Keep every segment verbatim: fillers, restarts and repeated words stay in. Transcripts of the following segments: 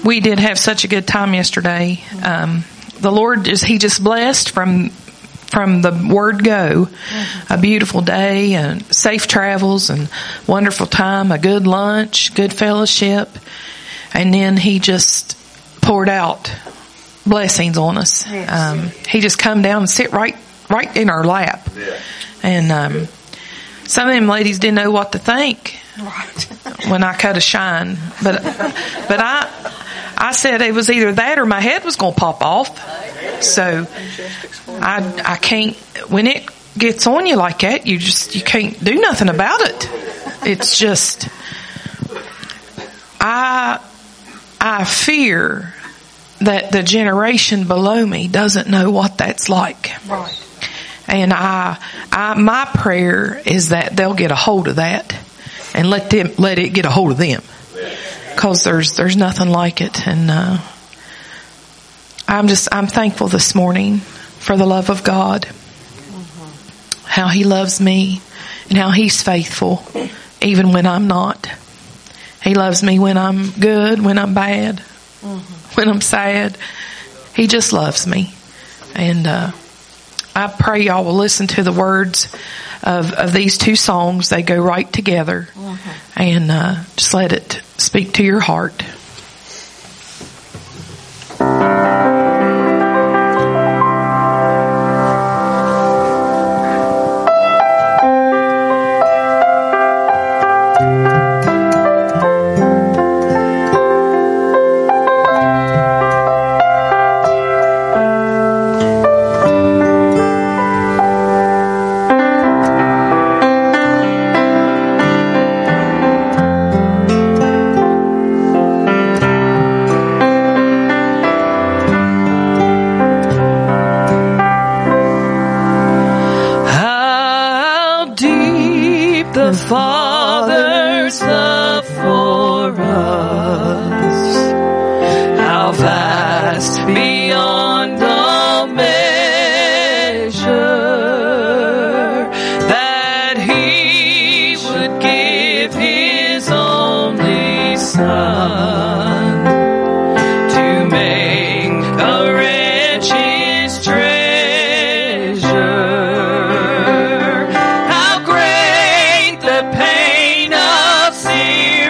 we did have such a good time yesterday. Um, the Lord is, He just blessed from, from the word go. A beautiful day and safe travels and wonderful time, a good lunch, good fellowship. And then He just poured out blessings on us. Yes. Um, he just come down and sit right, right in our lap. Yeah. And, um, some of them ladies didn't know what to think Right. when I cut a shine. But, but I, I said it was either that or my head was going to pop off. So I, I can't, when it gets on you like that, you just, you can't do nothing about it. It's just, I, I fear that the generation below me doesn't know what that's like. Right. And I, I, my prayer is that they'll get a hold of that and let them, let it get a hold of them. Cause there's, there's nothing like it. And, uh, I'm just, I'm thankful this morning for the love of God. Mm-hmm. How He loves me and how He's faithful even when I'm not. He loves me when I'm good, when I'm bad, mm-hmm. when I'm sad. He just loves me. And, uh, I pray y'all will listen to the words of, of these two songs. They go right together. Mm-hmm. And uh, just let it speak to your heart. Father's love for us, how vast beyond all measure, that He would give His only Son to make a wretch His treasure.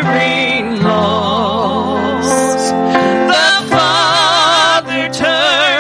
Turn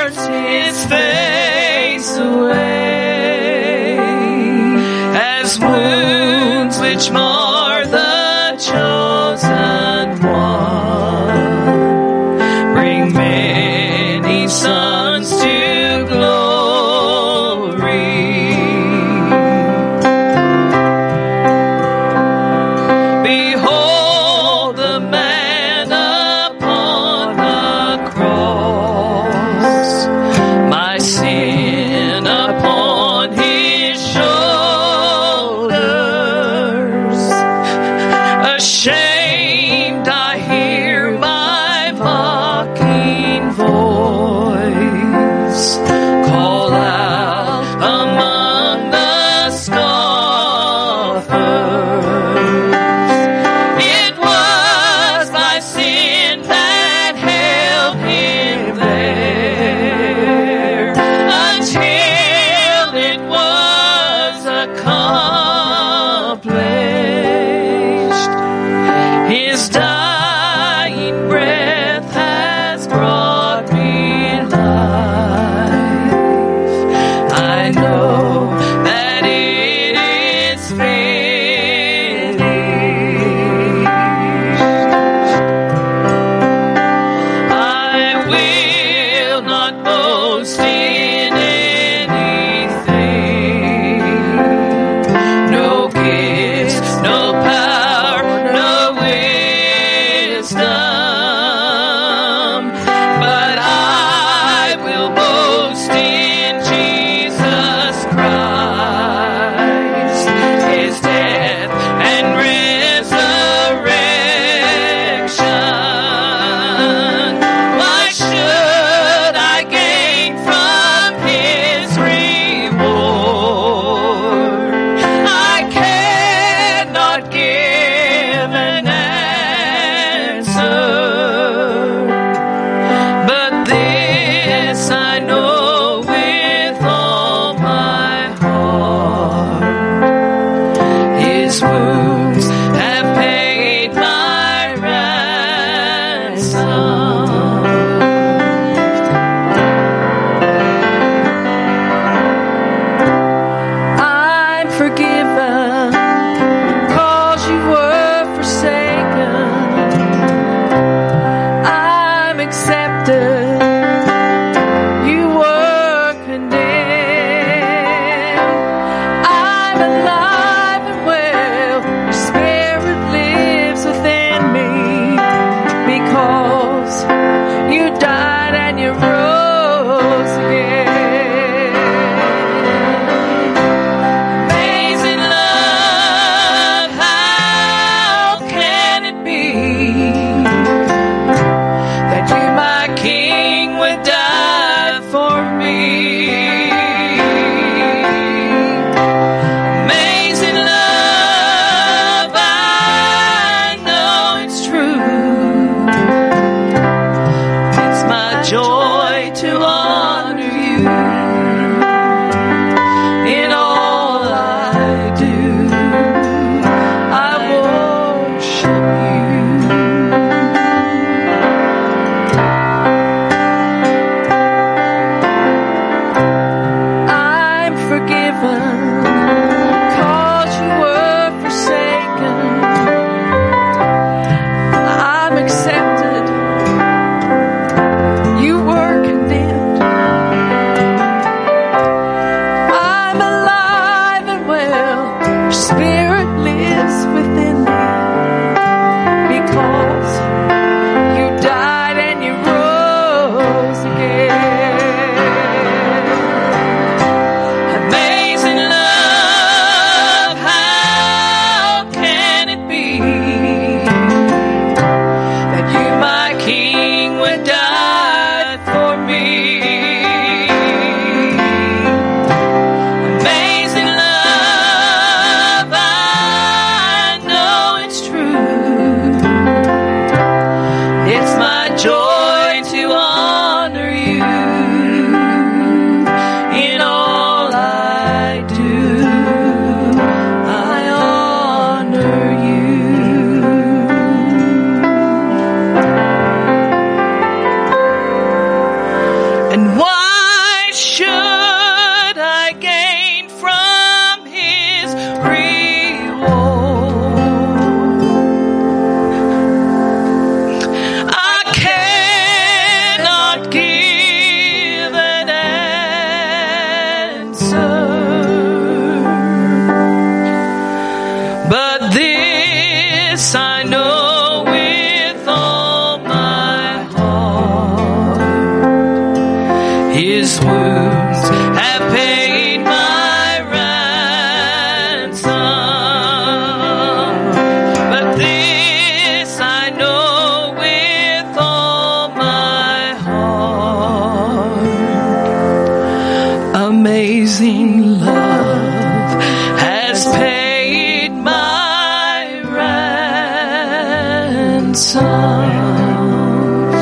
songs.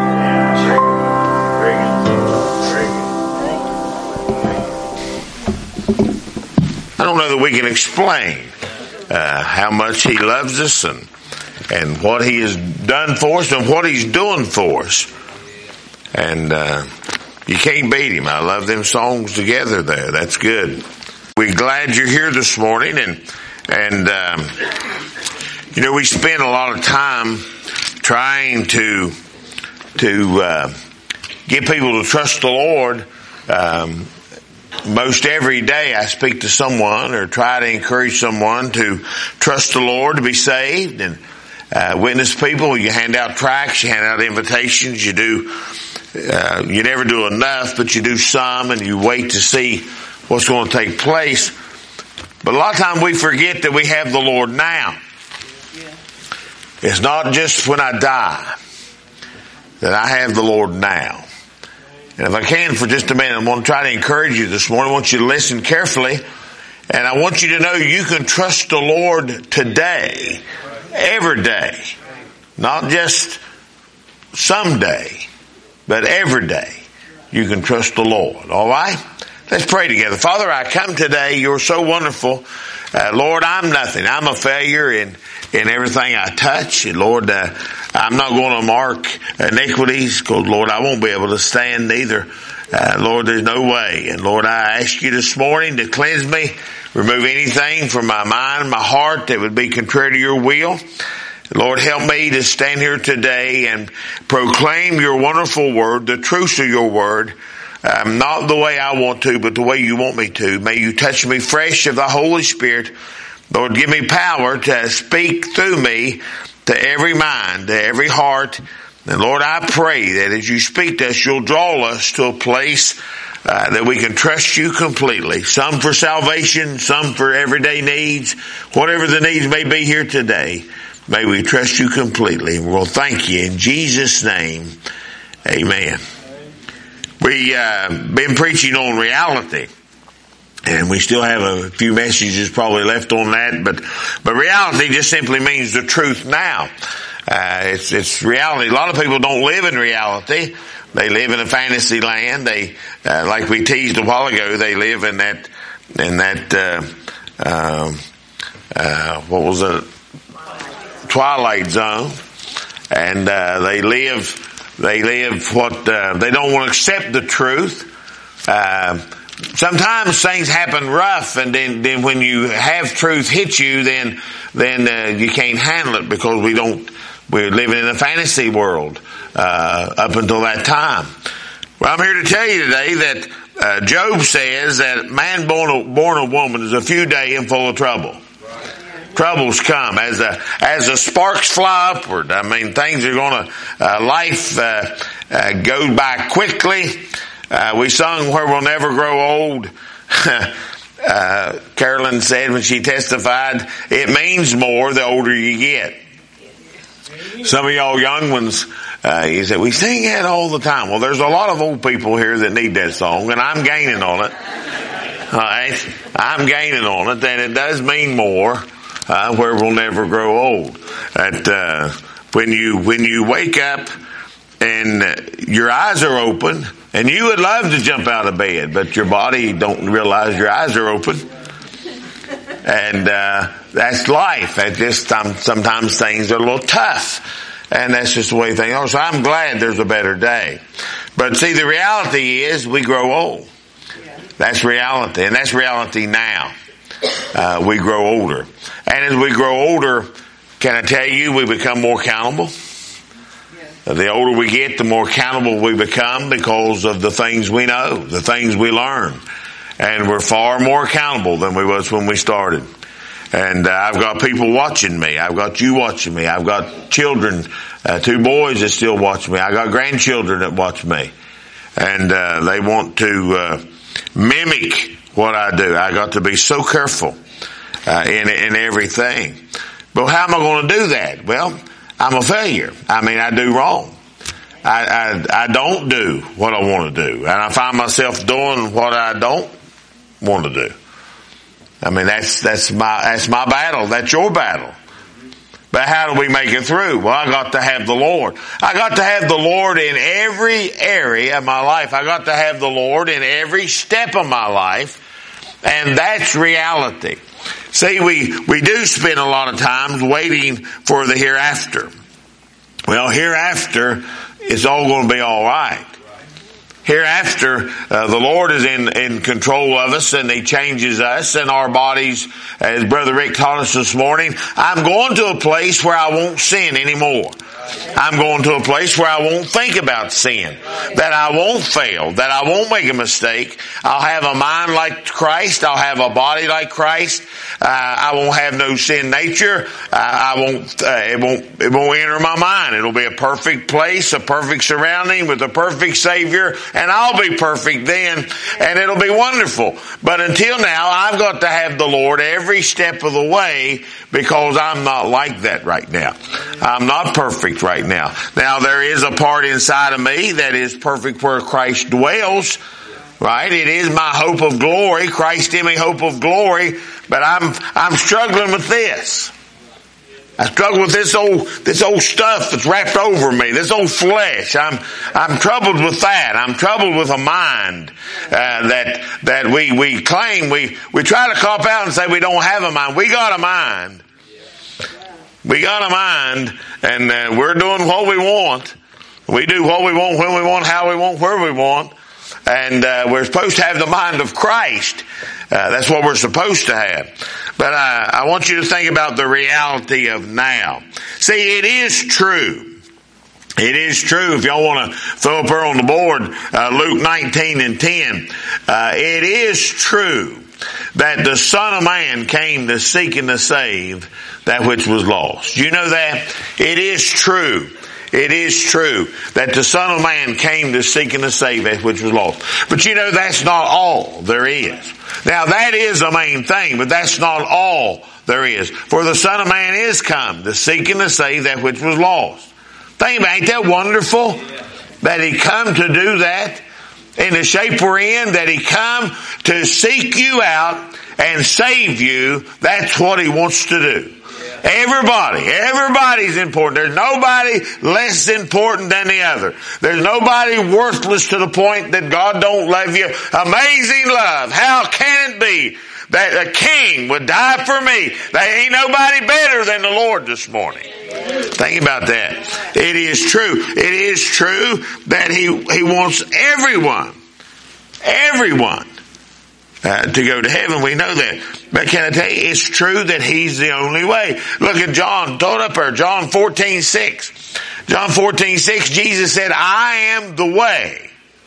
I don't know that we can explain uh, how much He loves us and and what He has done for us and what He's doing for us. And uh, you can't beat Him. I love them songs together there. That's good. We're glad you're here this morning. And, and um, you know, we spend a lot of time trying to, to uh, get people to trust the Lord. Um, most every day I speak to someone or try to encourage someone to trust the Lord, to be saved, and Uh, witness people. You hand out tracts, you hand out invitations, you do, uh, you never do enough, but you do some, and you wait to see what's going to take place. But a lot of times we forget that we have the Lord now. It's not just when I die that I have the Lord now. And if I can for just a minute, I'm going to try to encourage you this morning. I want you to listen carefully, and I want you to know you can trust the Lord today. Every day. Not just someday, but every day you can trust the Lord. All right? Let's pray together. Father, I come today. You're so wonderful. Uh, Lord, I'm nothing. I'm a failure in, in everything I touch. And Lord, uh, I'm not going to mark iniquities because, Lord, I won't be able to stand neither. Uh, Lord, there's no way. And Lord, I ask you this morning to cleanse me. Remove anything from my mind, my heart that would be contrary to your will. Lord, help me to stand here today and proclaim your wonderful word, the truth of your word, um, not the way I want to, but the way you want me to. May you touch me fresh of the Holy Spirit. Lord, give me power to speak through me to every mind, to every heart. And Lord, I pray that as you speak to us, you'll draw us to a place Uh, that we can trust you completely. Some for salvation, some for everyday needs. Whatever the needs may be here today, may we trust you completely. And we'll thank you in Jesus' name. Amen. We uh, been preaching on reality, and we still have a few messages probably left on that. But but reality just simply means the truth now. Uh, it's it's reality. A lot of people don't live in reality. They live in a fantasy land. They, uh, like we teased a while ago, they live in that, in that, uh, uh, uh, what was it? Twilight zone. And, uh, they live, they live what, uh, they don't want to accept the truth. Uh, sometimes things happen rough, and then, then when you have truth hit you, then, then, uh, you can't handle it because we don't, we're living in a fantasy world. Uh, up until that time. Well, I'm here to tell you today that uh, Job says that man born of, born of woman is a few days and full of trouble. Right. Troubles come as the as the sparks fly upward. I mean, things are going to uh, life uh, uh, goes by quickly. Uh, we sung "Where We'll Never Grow Old." uh, Carolyn said when she testified, it means more the older you get. Some of y'all young ones, uh, you say, we sing that all the time. Well, there's a lot of old people here that need that song, and I'm gaining on it. All right? I'm gaining on it, and it does mean more, uh, where we'll never grow old. That, uh, when you, when you wake up and your eyes are open, and you would love to jump out of bed, but your body don't realize your eyes are open. And, uh, that's life. That just, um, sometimes things are a little tough. And that's just the way things are. So I'm glad there's a better day. But see, the reality is we grow old. That's reality. And that's reality now. Uh, we grow older. And as we grow older, can I tell you, we become more accountable? The older we get, the more accountable we become because of the things we know, the things we learn. And we're far more accountable than we was when we started. And uh, I've got people watching me. I've got you watching me. I've got children, uh, two boys that still watch me. I've got grandchildren that watch me. And uh, they want to uh, mimic what I do. I got to be so careful uh, in, in everything. But how am I going to do that? Well, I'm a failure. I mean, I do wrong. I, I, I don't do what I want to do. And I find myself doing what I don't want to do. I mean, that's, that's my, that's my battle. That's your battle. But how do we make it through? Well, I got to have the Lord. I got to have the Lord in every area of my life. I got to have the Lord in every step of my life. And that's reality. See, we, we do spend a lot of times waiting for the hereafter. Well, hereafter, it's all going to be all right. Hereafter, uh, the Lord is in, in control of us, and He changes us and our bodies, as Brother Rick taught us this morning. I'm going to a place where I won't sin anymore. I'm going to a place where I won't think about sin, that I won't fail, that I won't make a mistake. I'll have a mind like Christ. I'll have a body like Christ. Uh, I won't have no sin nature. Uh, I won't, uh, it won't, it won't enter my mind. It'll be a perfect place, a perfect surrounding with a perfect Savior, and I'll be perfect then, and it'll be wonderful. But until now, I've got to have the Lord every step of the way, because I'm not like that right now. I'm not perfect right now. Now, there is a part inside of me that is perfect where Christ dwells. Right? It is my hope of glory. Christ in me, hope of glory. But I'm, I'm struggling with this. I struggle with this old, this old stuff that's wrapped over me, this old flesh. I'm, I'm troubled with that. I'm troubled with a mind, uh, that, that we, we claim, we, we try to cop out and say we don't have a mind. We got a mind. We got a mind, and uh, we're doing what we want. We do what we want, when we want, how we want, where we want. And uh, we're supposed to have the mind of Christ. Uh, that's what we're supposed to have. But uh, I want you to think about the reality of now. See, it is true. It is true. If y'all want to throw up here on the board, uh, Luke nineteen and ten. Uh, it is true that the Son of Man came to seek and to save that which was lost. You know that? It is true. It is true that the Son of Man came to seek and to save that which was lost. But you know, that's not all there is. Now, that is the main thing, but that's not all there is. For the Son of Man is come to seek and to save that which was lost. Think about it. Ain't that wonderful? That He come to do that in the shape we're in, that He come to seek you out and save you. That's what He wants to do. Everybody, everybody's important. There's nobody less important than the other. There's nobody worthless to the point that God don't love you. Amazing love. How can it be that a king would die for me? There ain't nobody better than the Lord this morning. Think about that. It is true. It is true that He, He wants everyone, everyone, Uh, to go to heaven. We know that. But can I tell you, it's true that He's the only way. Look at John, throw it up there, John fourteen six. John fourteen six, Jesus said, I am the way.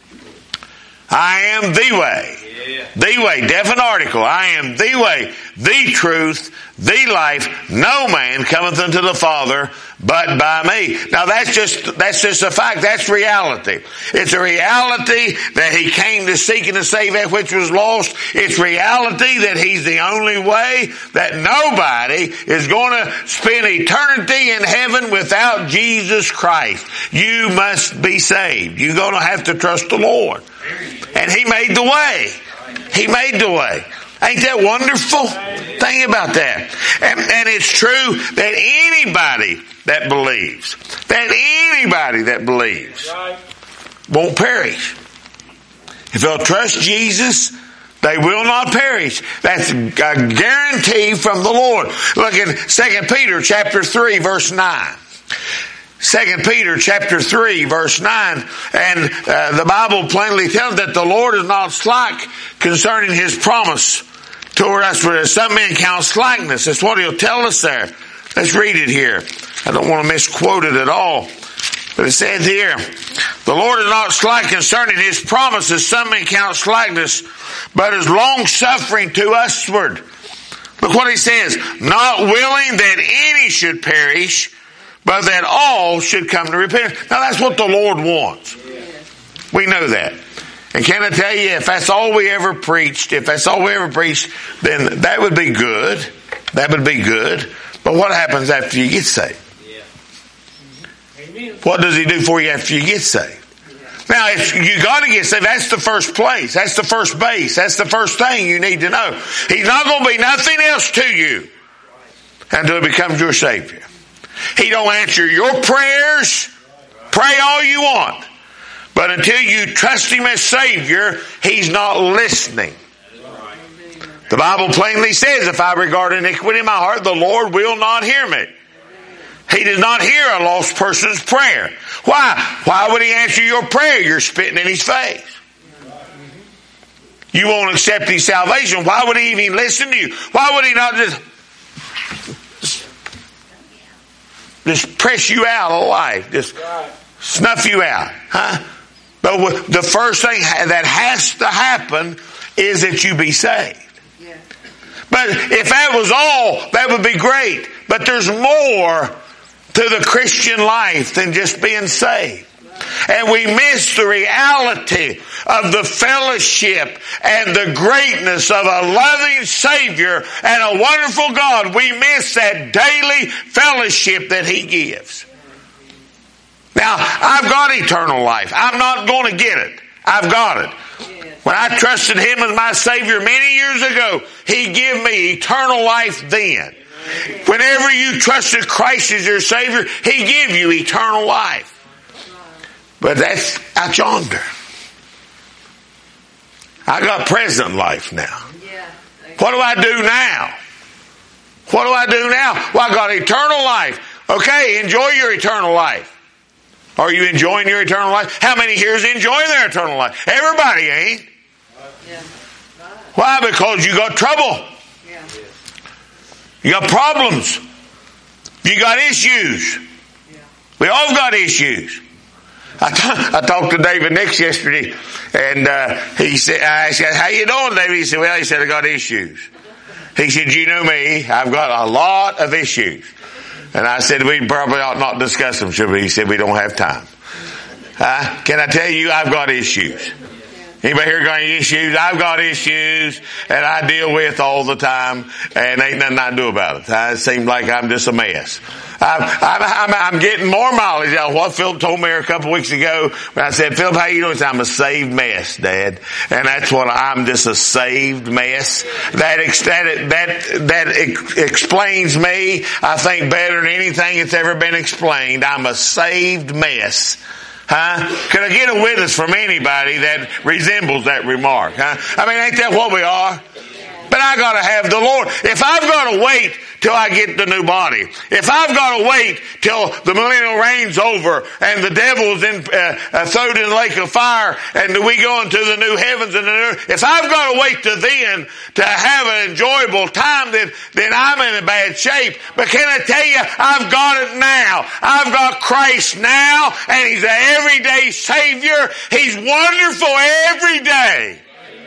I am the way. Yeah. The way, definite article. I am the way, the truth, the life. No man cometh unto the Father but by me. Now that's just, that's just a fact. That's reality. It's a reality that He came to seek and to save that which was lost. It's reality that He's the only way, that nobody is going to spend eternity in heaven without Jesus Christ. You must be saved. You're going to have to trust the Lord. And He made the way. He made the way. Ain't that wonderful? Think about that. And, and it's true that anybody that believes, that anybody that believes won't perish. If they'll trust Jesus, they will not perish. That's a guarantee from the Lord. Look in Second Peter chapter three, verse nine. Second Peter chapter three, verse nine, and uh, the Bible plainly tells that the Lord is not slack concerning His promise toward us, for some men count slackness. That's what He'll tell us there. Let's read it here. I don't want to misquote it at all. But it says here, the Lord is not slack concerning His promises, some men count slackness, but is long-suffering to usward. Look what He says, not willing that any should perish, but that all should come to repentance. Now that's what the Lord wants. We know that. And can I tell you, if that's all we ever preached, if that's all we ever preached, then that would be good. That would be good. But what happens after you get saved? What does He do for you after you get saved? Now, if you got to get saved, that's the first place. That's the first base. That's the first thing you need to know. He's not going to be nothing else to you until He becomes your Savior. He don't answer your prayers. Pray all you want. But until you trust Him as Savior, He's not listening. The Bible plainly says, if I regard iniquity in my heart, the Lord will not hear me. He does not hear a lost person's prayer. Why? Why would He answer your prayer? You're spitting in His face. You won't accept His salvation. Why would He even listen to you? Why would He not just, just press you out of life? Just snuff you out. Huh? But the first thing that has to happen is that you be saved. But if that was all, that would be great. But there's more to the Christian life than just being saved. And we miss the reality of the fellowship and the greatness of a loving Savior and a wonderful God. We miss that daily fellowship that He gives. Now, I've got eternal life. I'm not going to get it. I've got it. When I trusted Him as my Savior many years ago, He gave me eternal life then. Whenever you trusted Christ as your Savior, He gave you eternal life. But that's out yonder. I got present life now. What do I do now? What do I do now? Well, I got eternal life. Okay, enjoy your eternal life. Are you enjoying your eternal life? How many here is enjoying their eternal life? Everybody ain't. Why? Because you got trouble. You got problems. You got issues. We all got issues. I, t- I talked to David Nix yesterday, and uh, he said, I said, how you doing, David? He said, well, he said, I got issues. He said, you know me, I've got a lot of issues. And I said, we probably ought not discuss them, should we? He said, we don't have time. Uh, can I tell you, I've got issues. Anybody here got any issues? I've got issues and I deal with all the time, and ain't nothing I can do about it. It seems like I'm just a mess. I'm, I'm, I'm getting more mileage out of what Philip told me a couple of weeks ago when I said, Philip, how you doing? He said, I'm a saved mess, Dad. And that's what I'm, just a saved mess. That, that, that, that ex- explains me, I think, better than anything that's ever been explained. I'm a saved mess. Huh? Can I get a witness from anybody that resembles that remark? Huh? I mean, ain't that what we are? But I gotta have the Lord. If I've gotta wait till I get the new body, if I've gotta wait till the millennial reign's over and the devil's in, uh, uh, thrown in the lake of fire and we go into the new heavens and the new, if I've gotta wait till then to have an enjoyable time, then, then I'm in a bad shape. But can I tell you, I've got it now. I've got Christ now, and He's an everyday Savior. He's wonderful every day.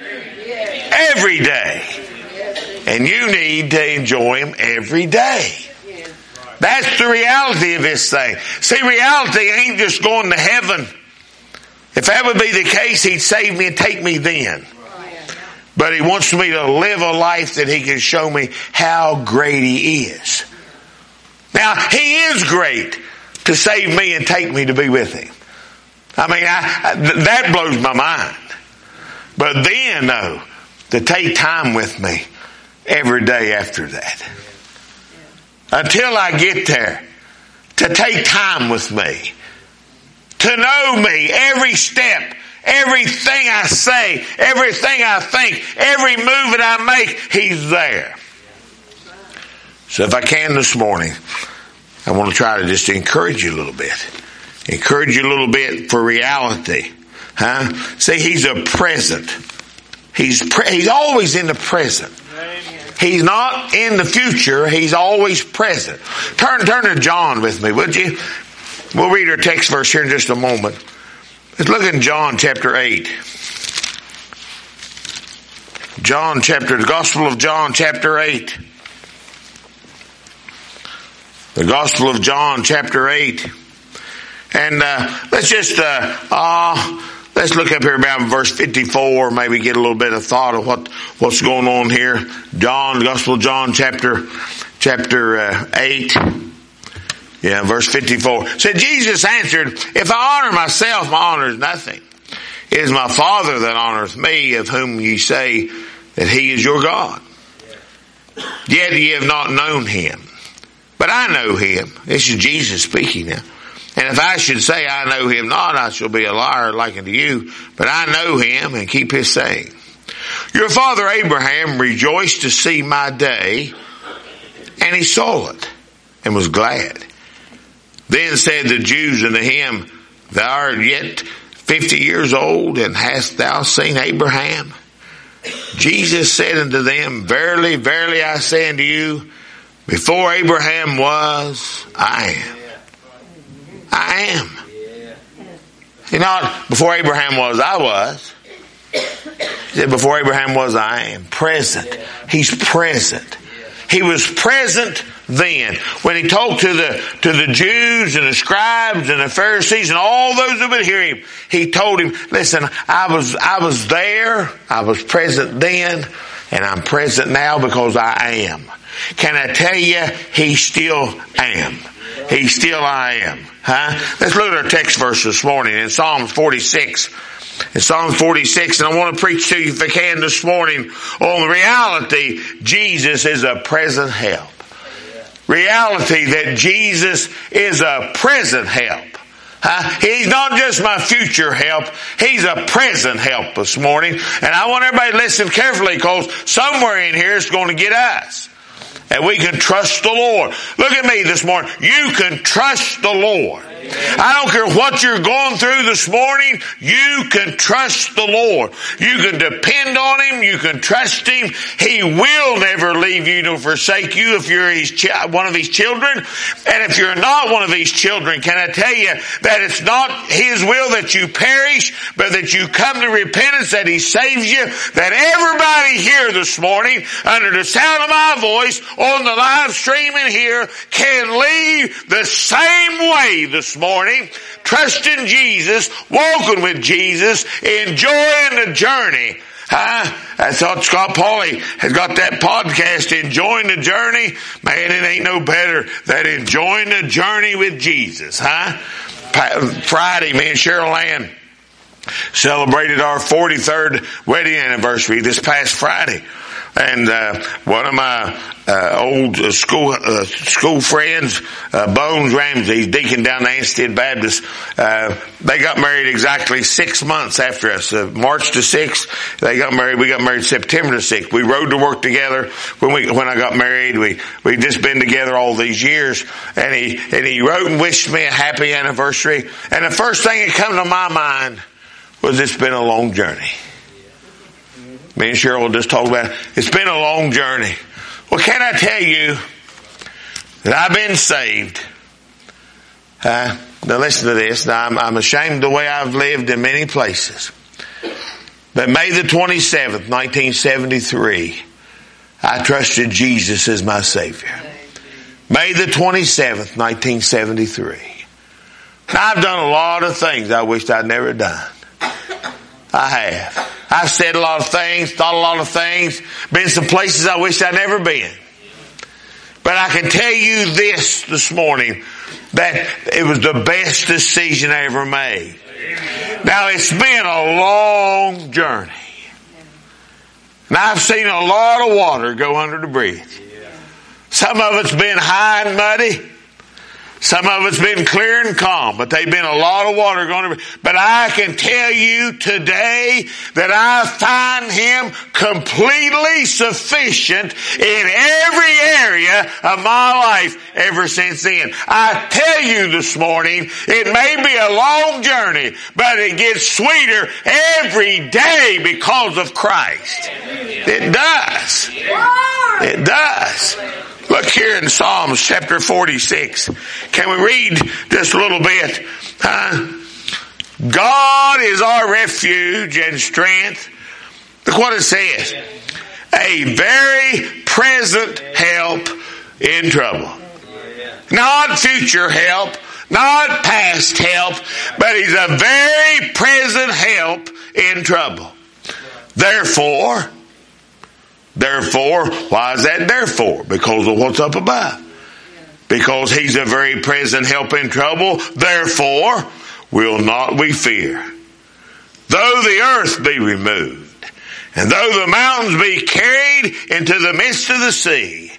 Every day. And you need to enjoy Him every day. That's the reality of this thing. See, reality ain't just going to heaven. If that would be the case, He'd save me and take me then. But He wants me to live a life that He can show me how great He is. Now, He is great to save me and take me to be with Him. I mean, I, I, that blows my mind. But then, though, to take time with me every day after that. Until I get there. To take time with me. To know me every step. Everything I say. Everything I think. Every move that I make. He's there. So if I can this morning, I want to try to just encourage you a little bit. Encourage you a little bit for reality. Huh? See, He's a present. He's pre- He's always in the present. He's not in the future. He's always present. Turn, turn to John with me, would you? We'll read our text verse here in just a moment. Let's look in John chapter eight. John chapter, the Gospel of John chapter eight. The Gospel of John chapter eight. And uh, let's just, uh, uh, let's look up here about verse fifty-four, maybe get a little bit of thought of what, what's going on here. John, Gospel of John chapter, chapter uh, eight. Yeah, verse fifty-four. So Jesus answered, if I honor myself, my honor is nothing. It is my Father that honoreth me, of whom ye say that He is your God. Yet ye have not known Him. But I know him. This is Jesus speaking now. And if I should say I know him not, I shall be a liar like unto you. But I know him and keep his saying. Your father Abraham rejoiced to see my day, and he saw it and was glad. Then said the Jews unto him, Thou art yet fifty years old, and hast thou seen Abraham? Jesus said unto them, Verily, verily, I say unto you, before Abraham was, I am. I am. You know, before Abraham was, I was. He said, before Abraham was, I am. Present. He's present. He was present then. When he talked to the, to the Jews and the scribes and the Pharisees and all those who would hear him, he told him, listen, I was, I was there. I was present then, and I'm present now because I am. Can I tell you, he still am. He still I am. Huh? Let's look at our text verse this morning in Psalms forty-six. In Psalm forty-six, and I want to preach to you if I can this morning on the reality Jesus is a present help. Reality that Jesus is a present help. Huh? He's not just my future help. He's a present help this morning. And I want everybody to listen carefully because somewhere in here it's going to get us. And we can trust the Lord. Look at me this morning. You can trust the Lord. I don't care what you're going through this morning, you can trust the Lord. You can depend on Him, you can trust Him. He will never leave you nor forsake you if you're his chi- one of His children. And if you're not one of His children, can I tell you that it's not His will that you perish, but that you come to repentance, that He saves you, that everybody here this morning, under the sound of my voice, on the live stream in here, can leave the same way this morning, trusting Jesus, walking with Jesus, enjoying the journey. Huh? I thought Scott Pauley has got that podcast, Enjoying the Journey. Man, it ain't no better than enjoying the journey with Jesus. Huh? Friday, me and Cheryl Ann celebrated our forty-third wedding anniversary this past Friday. And uh, one of my uh, old uh, school uh, school friends, uh, Bones Ramsey, deacon down at Anstead Baptist, uh, they got married exactly six months after us. Uh, March the sixth, they got married. We got married September the sixth. We rode to work together when we when I got married. We we just been together all these years. And he and he wrote and wished me a happy anniversary. And the first thing that came to my mind was, it's been a long journey. Me and Cheryl just talked about it. It's been a long journey. Well, can I tell you that I've been saved? Uh, now listen to this. Now I'm, I'm ashamed of the way I've lived in many places. But May the twenty-seventh, nineteen seventy-three, I trusted Jesus as my Savior. May the twenty-seventh, nineteen seventy-three. Now, I've done a lot of things I wished I'd never done. I have. I've said a lot of things, thought a lot of things, been some places I wish I'd never been. But I can tell you this this morning, that it was the best decision I ever made. Now, it's been a long journey. Now, I've seen a lot of water go under the bridge. Some of it's been high and muddy. Some of it's been clear and calm, but they've been a lot of water going to. But I can tell you today that I find Him completely sufficient in every area of my life ever since then. I tell you this morning, it may be a long journey, but it gets sweeter every day because of Christ. It does. It does. Look here in Psalms chapter forty-six. Can we read just a little bit? Huh? God is our refuge and strength. Look what it says. A very present help in trouble. Not future help, not past help, but He's a very present help in trouble. Therefore, Therefore, why is that therefore? Because of what's up above. Because He's a very present help in trouble. Therefore, will not we fear. Though the earth be removed, and though the mountains be carried into the midst of the sea,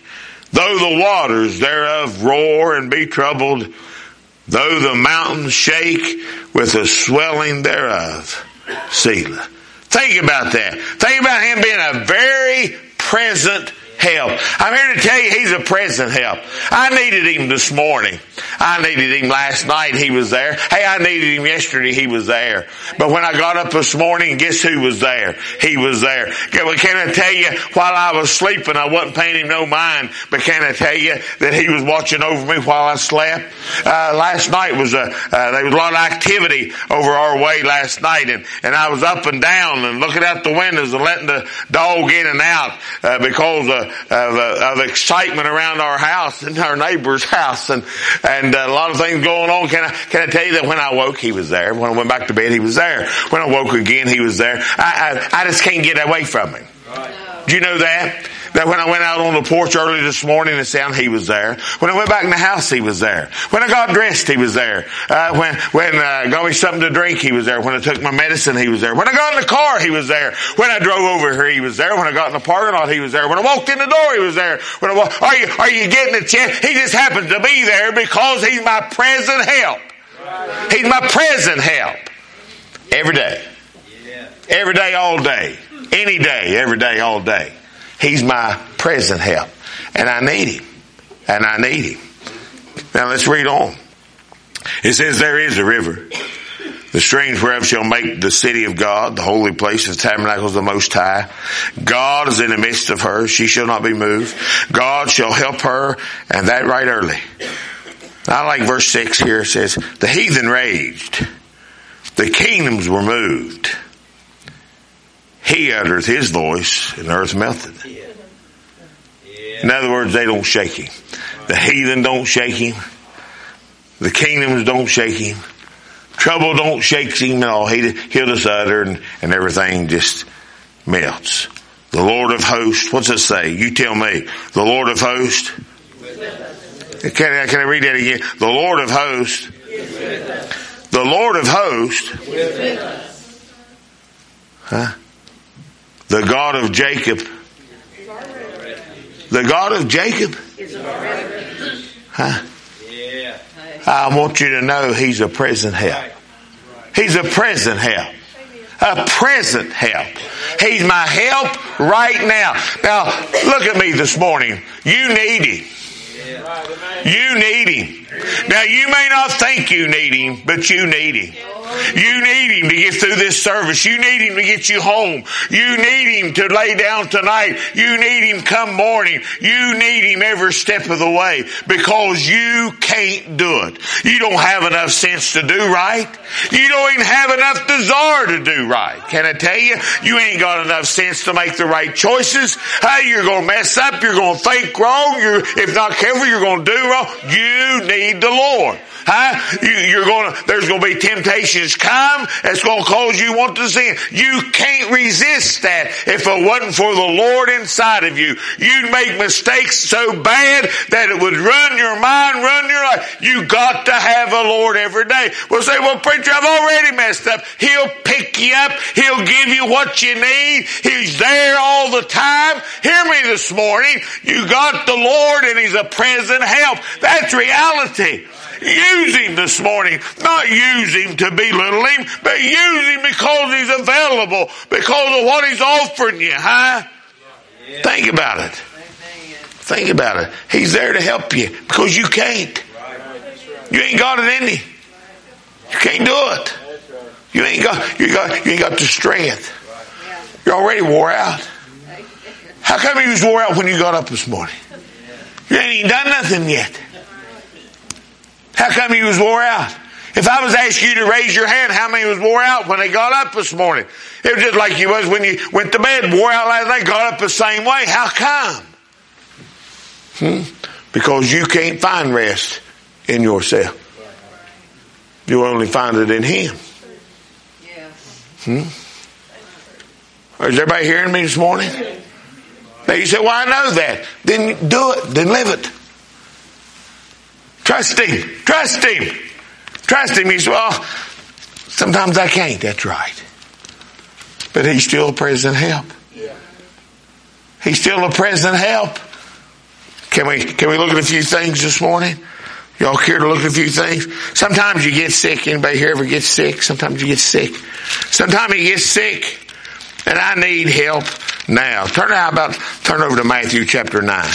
Though the waters thereof roar and be troubled, though the mountains shake with the swelling thereof. Selah. Think about that. Think about him being a very present help. I'm here to tell you he's a present help. I needed him this morning. I needed him last night. He was there. Hey, I needed him yesterday. He was there. But when I got up this morning, guess who was there? He was there. Can I tell you, while I was sleeping, I wasn't paying him no mind. But can I tell you that he was watching over me while I slept? Uh, last night was a, uh, there was a lot of activity over our way last night. And, and I was up and down and looking out the windows and letting the dog in and out, uh, because of, of, uh, of excitement around our house and our neighbor's house. And, and uh, a lot of things going on. Can I, can I tell you that when I woke, he was there. When I went back to bed, he was there. When I woke again, he was there. I, I, I just can't get away from him. Right. Do you know that? That when I went out on the porch early this morning and sound, he was there. When I went back in the house, he was there. When I got dressed, he was there. Uh, when, when, uh, got me something to drink, he was there. When I took my medicine, he was there. When I got in the car, he was there. When I drove over here, he was there. When I got in the parking lot, he was there. When I walked in the door, he was there. When I walked, are you, are you getting a chance? He just happens to be there because he's my present help. He's my present help. Every day. Every day, all day. Any day, every day, all day. He's my present help. And I need him. And I need him. Now let's read on. It says, there is a river. The streams whereof shall make the city of God, the holy place, the tabernacles of the Most High. God is in the midst of her. She shall not be moved. God shall help her. And that right early. I like verse six here. It says, the heathen raged. The kingdoms were moved. He uttereth his voice, and the earth melted. In other words, they don't shake him. The heathen don't shake him. The kingdoms don't shake him. Trouble don't shake him at all. He, he'll just utter, and, and everything just melts. The Lord of hosts, what's it say? You tell me. The Lord of hosts. Can I, can I read that again? The Lord of hosts. The Lord of hosts. Huh? The God of Jacob. The God of Jacob. Huh? I want you to know he's a present help. He's a present help. A present help. He's my help right now. Now, look at me this morning. You need him. You need him. Now, you may not think you need him, but you need him. You need him to get through this service. You need him to get you home. You need him to lay down tonight. You need him come morning. You need him every step of the way because you can't do it. You don't have enough sense to do right. You don't even have enough desire to do right. Can I tell you? You ain't got enough sense to make the right choices. Hey, you're going to mess up. You're going to think wrong. You're, if not careful, you're going to do wrong. You need the Lord. Huh? You, you're going to, there's going to be temptations come that's going to cause you want to sin. You can't resist that if it wasn't for the Lord inside of you. You'd make mistakes so bad that it would run your mind, run your life. You got to have a Lord every day. We'll say, well, preacher, I've already messed up. He'll pick you up. He'll give you what you need. He's there all the time. Hear me this morning. You got the Lord and he's a present help. That's reality. Use him this morning. Not use him to belittle him, but use him because he's available, because of what he's offering you, huh? Yeah. Think about it. Think about it. He's there to help you because you can't. You ain't got it in you. You can't do it. You ain't got, you got, you ain't got the strength. You're already wore out. How come you was wore out when you got up this morning? You ain't even done nothing yet. How come you was wore out? If I was asking you to raise your hand, how many was wore out when they got up this morning? It was just like you was when you went to bed, wore out last night, got up the same way. How come? Hmm? Because you can't find rest in yourself. You only find it in him. Hmm? Is everybody hearing me this morning? Now you say, well, I know that. Then do it. Then live it. Trust him. Trust him. Trust him. He says, well, sometimes I can't. That's right. But he's still a present help. He's still a present help. Can we, can we look at a few things this morning? Y'all care to look at a few things? Sometimes you get sick. Anybody here ever get sick? Sometimes you get sick. Sometimes you get sick and I need help now. Turn how about, turn over to Matthew chapter nine.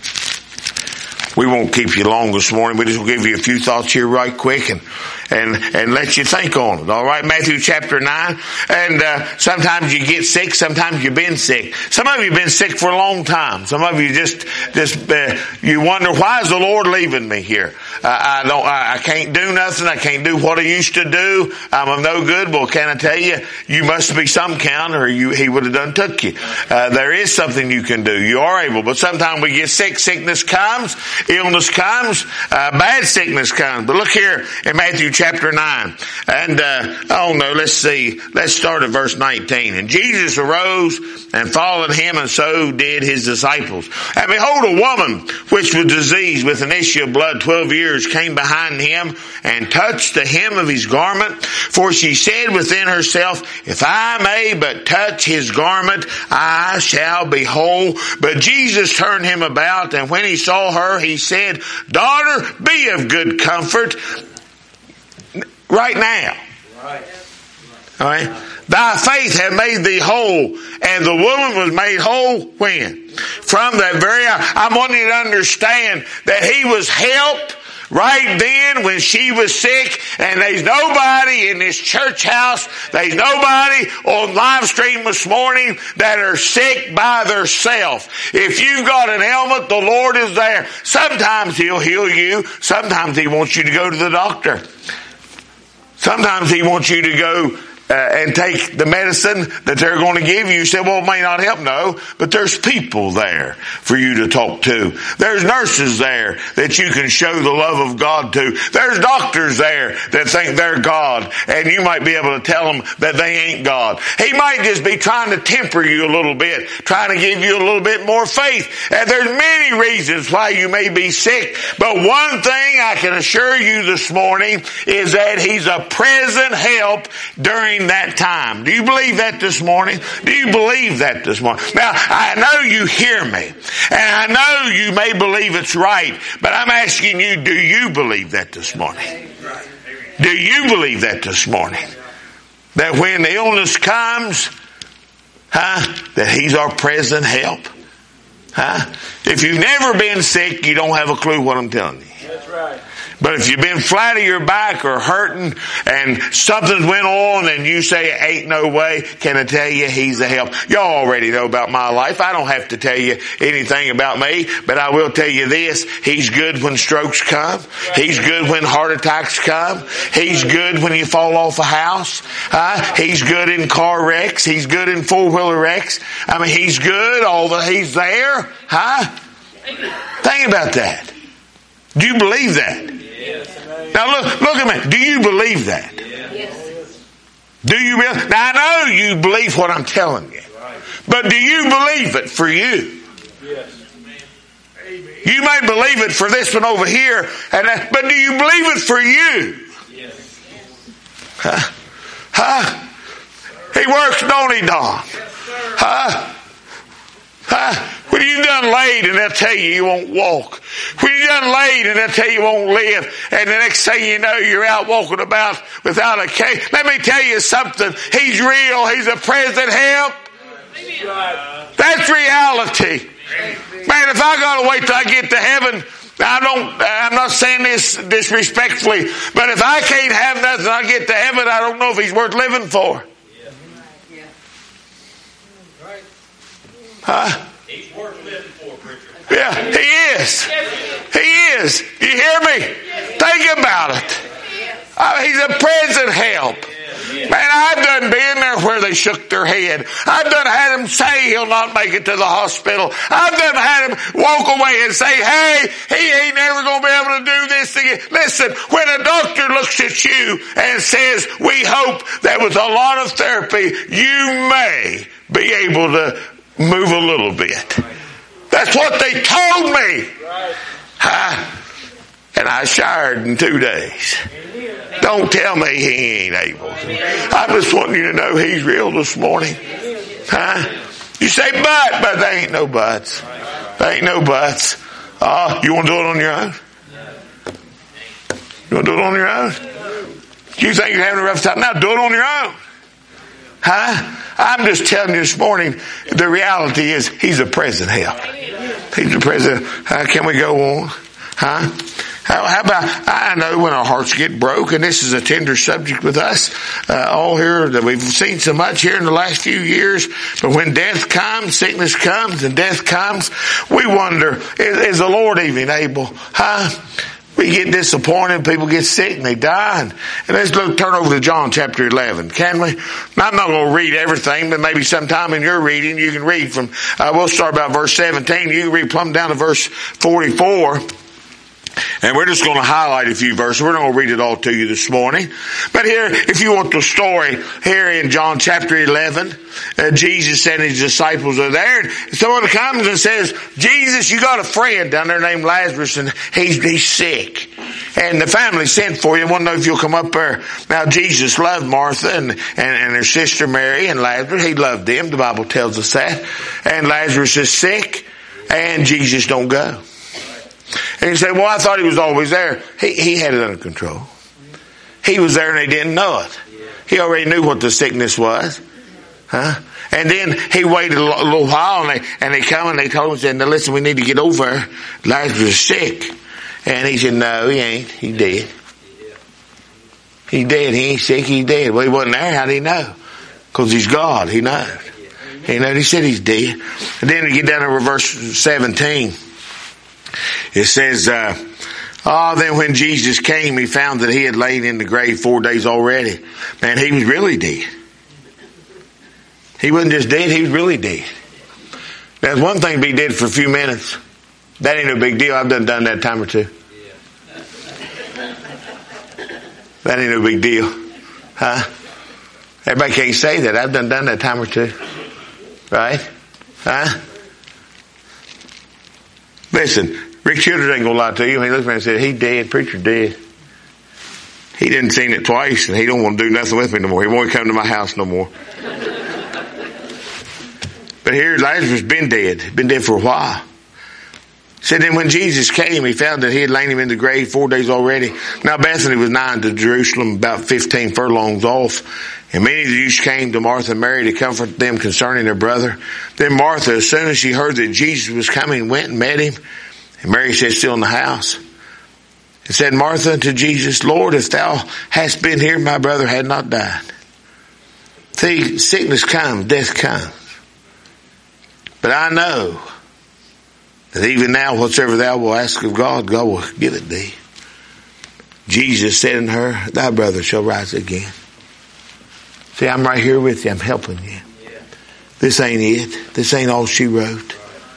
We won't keep you long this morning. We just will give you a few thoughts here right quick and, and, and let you think on it. All right. Matthew chapter nine. And, uh, sometimes you get sick. Sometimes you've been sick. Some of you have been sick for a long time. Some of you just, just, uh, you wonder, why is the Lord leaving me here? Uh, I don't, I, I can't do nothing. I can't do what I used to do. I'm of no good. Well, can I tell you, you must be some kind or you, he would have done took you. Uh, there is something you can do. You are able, but sometimes we get sick. Sickness comes. Illness comes, uh, bad sickness comes. But look here in Matthew chapter nine. And, uh, oh no, let's see. Let's start at verse nineteen. And Jesus arose and followed him, and so did his disciples. And behold, a woman which was diseased with an issue of blood twelve years came behind him and touched the hem of his garment. For she said within herself, if I may but touch his garment, I shall be whole. But Jesus turned him about, and when he saw her, he said, daughter, be of good comfort. Right now. Right. All right. Thy faith hath made thee whole. And the woman was made whole when? From that very hour. I want you to understand that he was helped right then when she was sick, and there's nobody in this church house, there's nobody on live stream this morning that are sick by themselves. If you've got an ailment, the Lord is there. Sometimes he'll heal you. Sometimes he wants you to go to the doctor. Sometimes he wants you to go Uh, and take the medicine that they're going to give you. You say, well, it may not help. No, but there's people there for you to talk to. There's nurses there that you can show the love of God to. There's doctors there that think they're God, and you might be able to tell them that they ain't God. He might just be trying to temper you a little bit, trying to give you a little bit more faith. And there's many reasons why you may be sick, but one thing I can assure you this morning is that he's a present help during that time. Do you believe that this morning? Do you believe that this morning? Now, I know you hear me, and I know you may believe it's right, but I'm asking you, do you believe that this morning? Do you believe that this morning? That when the illness comes, huh, that he's our present help? Huh? If you've never been sick, you don't have a clue what I'm telling you. That's right. But if you've been flat of your back or hurting and something's went on and you say, ain't no way, can I tell you he's a help? Y'all already know about my life. I don't have to tell you anything about me, but I will tell you this. He's good when strokes come. He's good when heart attacks come. He's good when you fall off a house. Uh, he's good in car wrecks. He's good in four-wheeler wrecks. I mean, he's good. All the, he's there. Huh? Think about that. Do you believe that? Now look, look at me. Do you believe that? Yes. Do you really? Now I know you believe what I'm telling you, but do you believe it for you? Yes. You may believe it for this one over here, and that, but do you believe it for you? Yes. Huh? Huh? He works, don't he, Don? Huh? Huh? When you're done laid and they'll tell you you won't walk. When you're done laid and they'll tell you you won't live. And the next thing you know, you're out walking about without a cane. Let me tell you something. He's real. He's a present help. That's reality. Man, if I gotta wait till I get to heaven, I don't, I'm not saying this disrespectfully, but if I can't have nothing, I get to heaven, I don't know if he's worth living for. Huh? He's worth living for, preacher. Yeah, he is. He is. You hear me? Think about it. I mean, he's a present help. Man, I've done been there where they shook their head. I've done had him say he'll not make it to the hospital. I've done had him walk away and say, hey, he ain't never going to be able to do this again. Listen, when a doctor looks at you and says, we hope that with a lot of therapy, you may be able to move a little bit. That's what they told me. Huh? And I showered in two days. Don't tell me he ain't able to. I just want you to know he's real this morning. Huh? You say but, but there ain't no buts. There ain't no buts. Uh, you want to do it on your own? You want to do it on your own? You think you're having a rough time? Now do it on your own. Huh? I'm just telling you this morning, the reality is He's a present help. He's a present. Uh, can we go on? Huh? How, how about, I know when our hearts get broke, and this is a tender subject with us, uh, all here that we've seen so much here in the last few years, but when death comes, sickness comes, and death comes, we wonder, is, is the Lord even able? Huh? We get disappointed, people get sick and they die. And, and let's look, turn over to John chapter eleven, can we? I'm not going to read everything, but maybe sometime in your reading you can read from, uh, we'll start about verse seventeen, you can read plumb down to verse forty-four. And we're just going to highlight a few verses. We're not going to read it all to you this morning. But here, if you want the story, here in John chapter eleven, uh, Jesus and His disciples are there. And someone comes and says, Jesus, you got a friend down there named Lazarus, and he's, he's sick. And the family sent for you. I want to know if you'll come up there. Now, Jesus loved Martha and, and, and her sister Mary and Lazarus. He loved them. The Bible tells us that. And Lazarus is sick, and Jesus don't go. And you say, well, I thought He was always there. He, he had it under control. He was there and they didn't know it. He already knew what the sickness was. Huh? And then He waited a little while and they, and they come and they told him, said, now listen, we need to get over her. Lazarus is sick. And he said, no, he ain't. He dead. He dead. He ain't sick. He dead. Well, he wasn't there. How did he know? Because He's God. He knows. He knows. He said He's dead. And then you get down to verse seventeen. It says, uh, oh, then when Jesus came, He found that He had lain in the grave four days already. Man, He was really dead. He wasn't just dead, He was really dead. That's one thing to be dead for a few minutes. That ain't no big deal. I've done done that a time or two. That ain't no big deal. Huh? Everybody can't say that. I've done done that a time or two. Right? Huh? Listen, Rick Childers ain't gonna lie to you. He looks at me and said, he dead, preacher dead. He didn't seen it twice and he don't want to do nothing with me no more. He won't come to my house no more. But here Lazarus been dead, been dead for a while. Said then when Jesus came, He found that He had lain him in the grave four days already. Now Bethany was nigh to Jerusalem, about fifteen furlongs off. And many of the Jews came to Martha and Mary to comfort them concerning their brother. Then Martha, as soon as she heard that Jesus was coming, went and met Him. And Mary sat still in the house. And said Martha to Jesus, Lord, if Thou hadst been here, my brother had not died. See, sickness comes, death comes. But I know that even now, whatsoever Thou wilt ask of God, God will give it thee. Jesus said unto her, Thy brother shall rise again. See, I'm right here with you. I'm helping you. This ain't it. This ain't all she wrote.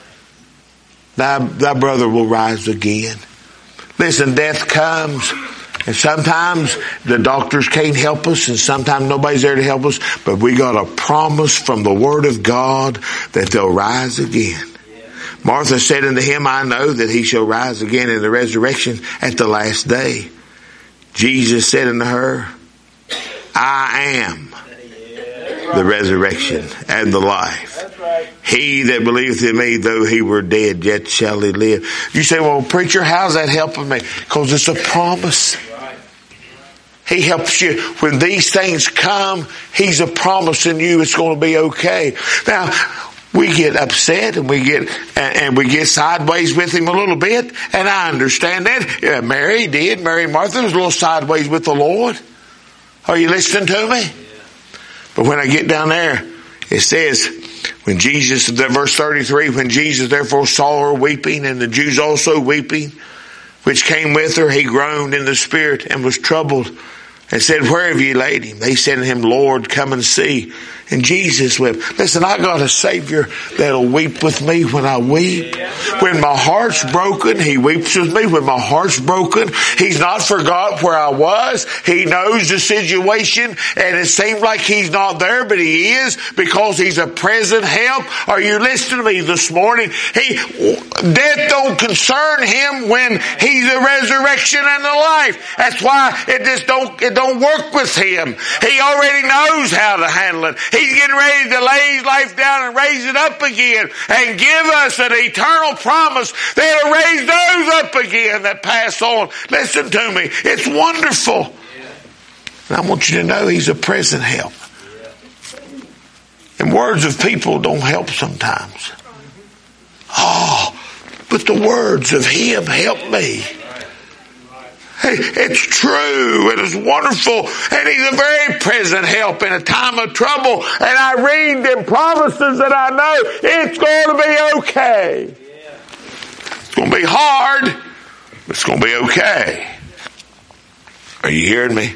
Thy, thy brother will rise again. Listen, death comes. And sometimes the doctors can't help us, and sometimes nobody's there to help us. But we got a promise from the Word of God that they'll rise again. Martha said unto Him, I know that He shall rise again in the resurrection at the last day. Jesus said unto her, I am the resurrection and the life. He that believeth in me, though he were dead, yet shall he live. You say, well, preacher, how's that helping me? Because it's a promise. He helps you when these things come. He's a promising you it's going to be okay. Now, we get upset and we get and we get sideways with Him a little bit, and I understand that. Yeah, Mary did. Mary and Martha was a little sideways with the Lord. Are you listening to me? But when I get down there, it says, when Jesus, verse thirty-three, when Jesus therefore saw her weeping, and the Jews also weeping, which came with her, He groaned in the spirit and was troubled, and said, where have ye laid Him? They said to Him, Lord, come and see. And Jesus wept. Listen, I got a Savior that'll weep with me when I weep. When my heart's broken, He weeps with me. When my heart's broken, He's not forgot where I was. He knows the situation, and it seems like He's not there, but He is, because He's a present help. Are you listening to me this morning? He, death don't concern Him when He's the resurrection and the life. That's why it just don't, it don't work with Him. He already knows how to handle it. He He's getting ready to lay his life down and raise it up again and give us an eternal promise that he'll raise those up again that pass on. Listen to me. It's wonderful. And I want you to know he's a present help. And words of people don't help sometimes. Oh, but the words of him help me. Hey, it's true. It is wonderful. And he's a very present help in a time of trouble. And I read them promises that I know it's going to be okay. It's going to be hard, but it's going to be okay. Are you hearing me?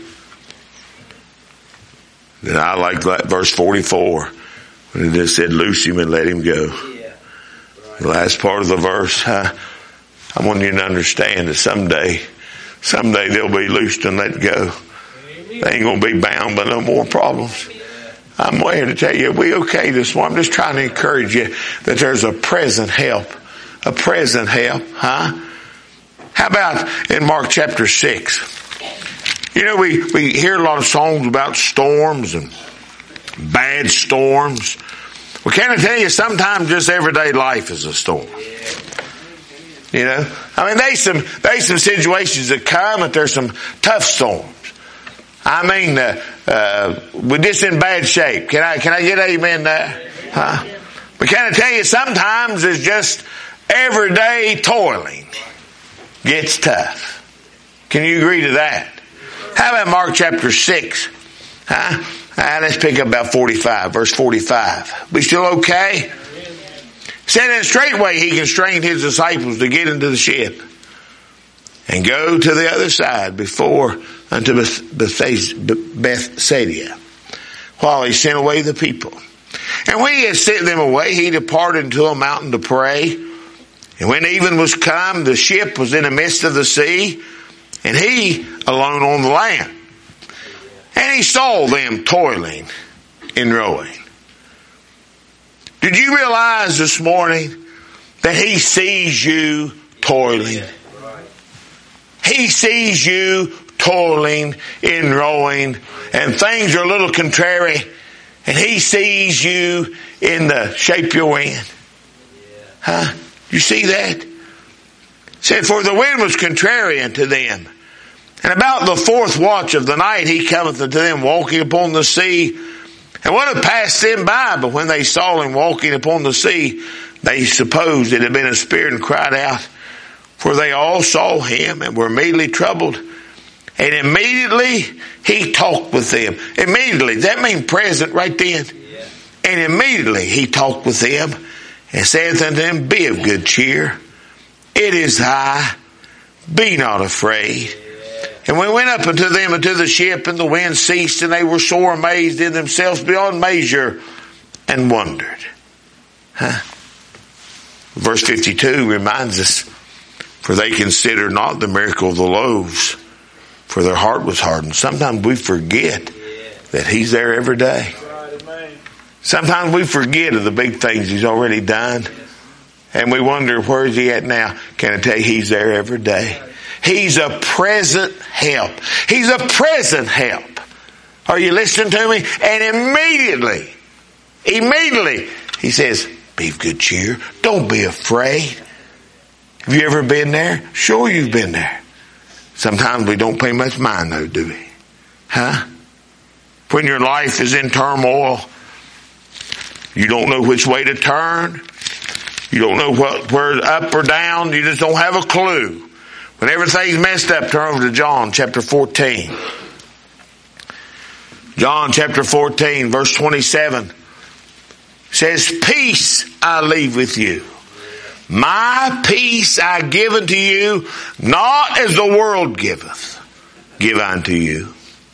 Then I like that verse forty-four when it just said, loose him and let him go. The last part of the verse, huh? I want you to understand that someday, someday they'll be loosed and let go. They ain't going to be bound by no more problems. I'm here to tell you, we okay this morning. I'm just trying to encourage you that there's a present help. A present help, huh? How about in Mark chapter six? You know, we, we hear a lot of songs about storms and bad storms. Well, can I tell you, sometimes just everyday life is a storm. You know? I mean, there's some, there's some situations that come, but there's some tough storms. I mean, uh, uh, we're just in bad shape. Can I, can I get amen there? Huh? But can I tell you, sometimes it's just everyday toiling gets tough. Can you agree to that? How about Mark chapter six? Huh? Ah, let's pick up about forty-five, verse forty-five. We still okay? Said, and straightway he constrained his disciples to get into the ship and go to the other side before unto Bethsaida, while he sent away the people. And when he had sent them away, he departed into a mountain to pray. And when even was come, the ship was in the midst of the sea, and he alone on the land. And he saw them toiling in rowing. Did you realize this morning that he sees you toiling? He sees you toiling in rowing, and things are a little contrary, and he sees you in the shape you're in. Huh? You see that? It said, for the wind was contrary unto them. And about the fourth watch of the night he cometh unto them walking upon the sea, and would have passed them by, but when they saw him walking upon the sea, they supposed it had been a spirit and cried out, for they all saw him and were immediately troubled. And immediately he talked with them. Immediately, does that mean present right then? Yeah. And immediately he talked with them and saith unto them, be of good cheer. It is I. Be not afraid. And we went up unto them into the ship, and the wind ceased, and they were sore amazed in themselves beyond measure, and wondered. Huh? Verse fifty-two reminds us, for they considered not the miracle of the loaves, for their heart was hardened. Sometimes we forget that he's there every day. Sometimes we forget of the big things he's already done, and we wonder, where is he at now? Can I tell you, he's there every day. He's a present help. He's a present help. Are you listening to me? And immediately, immediately, he says, be of good cheer. Don't be afraid. Have you ever been there? Sure, you've been there. Sometimes we don't pay much mind though, do we? Huh? When your life is in turmoil, you don't know which way to turn. You don't know what, where up or down. You just don't have a clue. When everything's messed up, turn over to John chapter fourteen. John chapter fourteen, verse twenty-seven says, peace I leave with you. My peace I give unto you, not as the world giveth, give unto you.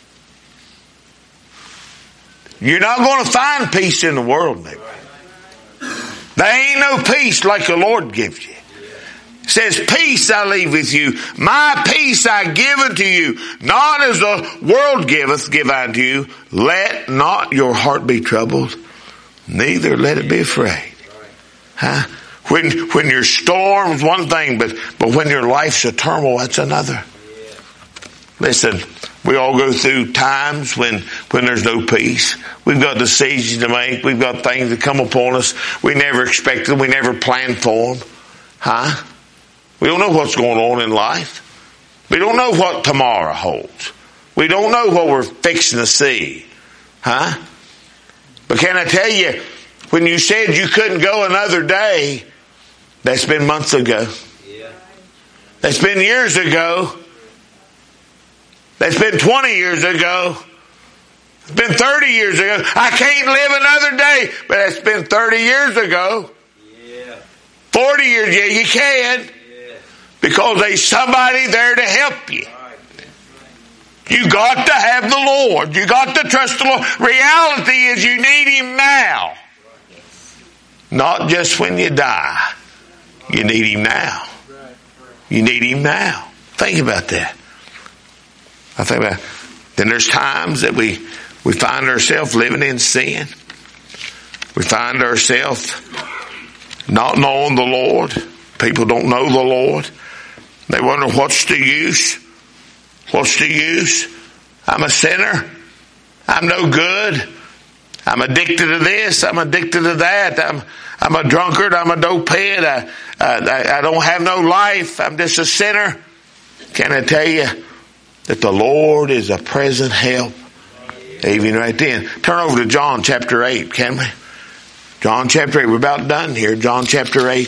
You're not going to find peace in the world, neighbor. There ain't no peace like the Lord gives you. It says, peace I leave with you. My peace I give unto you. Not as the world giveth, give unto you. Let not your heart be troubled. Neither let it be afraid. Huh? When, when your storm's one thing, but, but when your life's a turmoil, that's another. Listen, we all go through times when, when there's no peace. We've got decisions to make. We've got things that come upon us. We never expected them. We never planned for them. Huh? We don't know what's going on in life. We don't know what tomorrow holds. We don't know what we're fixing to see. Huh? But can I tell you, when you said you couldn't go another day, that's been months ago. That's been years ago. That's been twenty years ago. It's been thirty years ago. I can't live another day, but that's been thirty years ago. Yeah. forty years, yeah, you can. Yeah. Because there's somebody there to help you. You got to have the Lord. You got to trust the Lord. Reality is you need Him now. Not just when you die. You need Him now. You need Him now. Think about that. I think about it. Then there's times that we, we find ourselves living in sin. We find ourselves not knowing the Lord. People don't know the Lord. They wonder, what's the use? What's the use? I'm a sinner. I'm no good. I'm addicted to this. I'm addicted to that. I'm, I'm a drunkard. I'm a dopehead. I, I, I don't have no life. I'm just a sinner. Can I tell you that the Lord is a present help? Even right then. Turn over to John chapter eight, can we? John chapter eight. We're about done here. John chapter eight.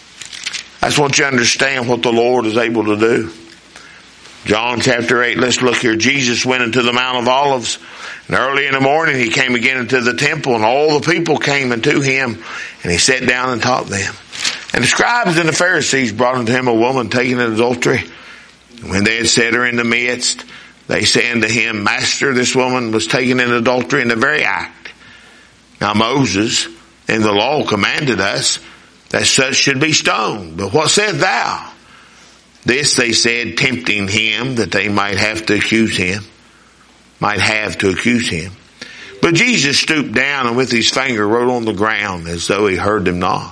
I just want you to understand what the Lord is able to do. John chapter eight, let's look here. Jesus went into the Mount of Olives, and early in the morning He came again into the temple, and all the people came unto Him, and He sat down and taught them. And the scribes and the Pharisees brought unto Him a woman taken in adultery. And when they had set her in the midst, they said unto Him, Master, this woman was taken in adultery in the very act. Now Moses in the law commanded us that such should be stoned. But what said thou? This they said, tempting Him, that they might have to accuse Him. Might have to accuse Him. But Jesus stooped down and with His finger wrote on the ground as though He heard them not.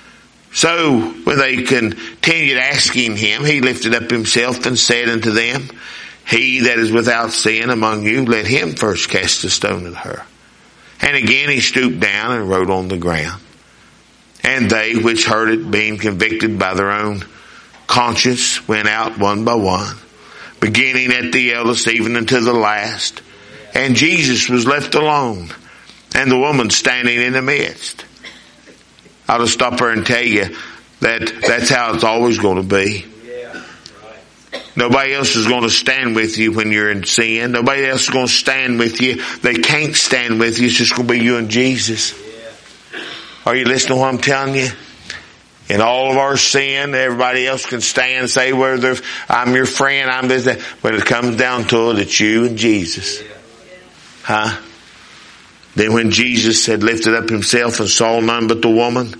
So when they continued asking Him, He lifted up Himself and said unto them, He that is without sin among you, let him first cast a stone at her. And again He stooped down and wrote on the ground. And they which heard it, being convicted by their own conscience, went out one by one, beginning at the eldest even unto the last. And Jesus was left alone, and the woman standing in the midst. I'll just stop there and tell you that that's how it's always going to be. Nobody else is going to stand with you when you're in sin. Nobody else is going to stand with you. They can't stand with you. It's just going to be you and Jesus. Are you listening to what I'm telling you? In all of our sin, everybody else can stand and say, well, I'm your friend, I'm this, that. When it comes down to it, it's you and Jesus. Huh? Then when Jesus had lifted up Himself and saw none but the woman,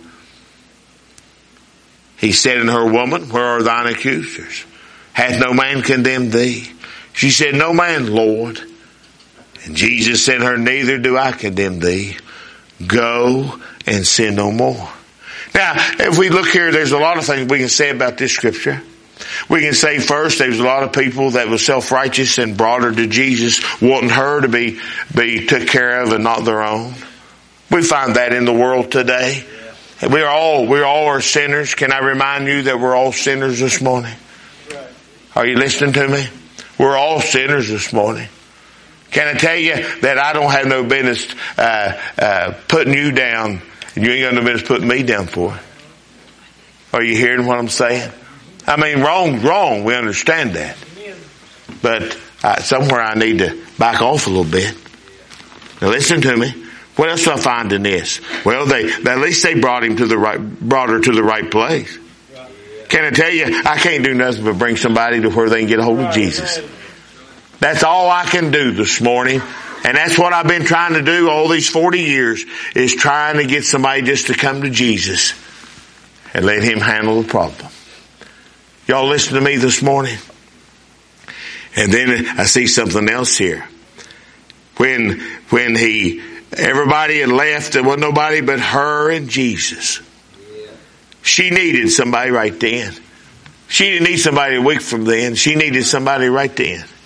He said unto her, Woman, where are thine accusers? Hath no man condemned thee? She said, No man, Lord. And Jesus said unto her, Neither do I condemn thee. Go and sin no more. Now, if we look here, there's a lot of things we can say about this scripture. We can say first, there's a lot of people that were self-righteous and brought her to Jesus, wanting her to be, be took care of and not their own. We find that in the world today. We're all, we all are sinners. Can I remind you that we're all sinners this morning? Are you listening to me? We're all sinners this morning. Can I tell you that I don't have no business uh, uh, putting you down, and you ain't got no business putting me down for it? Are you hearing what I'm saying? I mean, wrong's wrong. We understand that. But uh, somewhere I need to back off a little bit. Now listen to me. What else do I find in this? Well, they at least they brought him to the right, brought her to the right place. Can I tell you, I can't do nothing but bring somebody to where they can get a hold of Jesus. That's all I can do this morning. And that's what I've been trying to do all these forty years, is trying to get somebody just to come to Jesus and let Him handle the problem. Y'all listen to me this morning? And then I see something else here. When, when he, everybody had left, there wasn't nobody but her and Jesus. She needed somebody right then. She didn't need somebody a week from then. She needed somebody right then.